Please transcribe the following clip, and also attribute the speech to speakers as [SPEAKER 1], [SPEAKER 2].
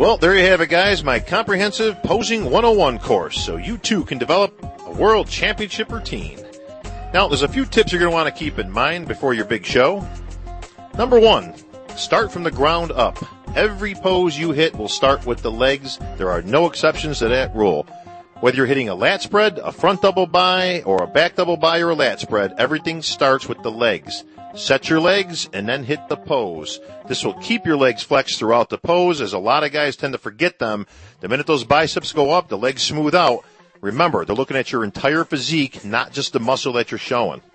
[SPEAKER 1] Well, there you have it, guys, my comprehensive Posing 101 course, so you too can develop a world championship routine. Now, there's a few tips you're going to want to keep in mind before your big show. Number 1, start from the ground up. Every pose you hit will start with the legs. There are no exceptions to that rule. Whether you're hitting a lat spread, a front double by, or a back double by, or a lat spread, everything starts with the legs. Set your legs and then hit the pose. This will keep your legs flexed throughout the pose, as a lot of guys tend to forget them. The minute those biceps go up, the legs smooth out. Remember, they're looking at your entire physique, not just the muscle that you're showing.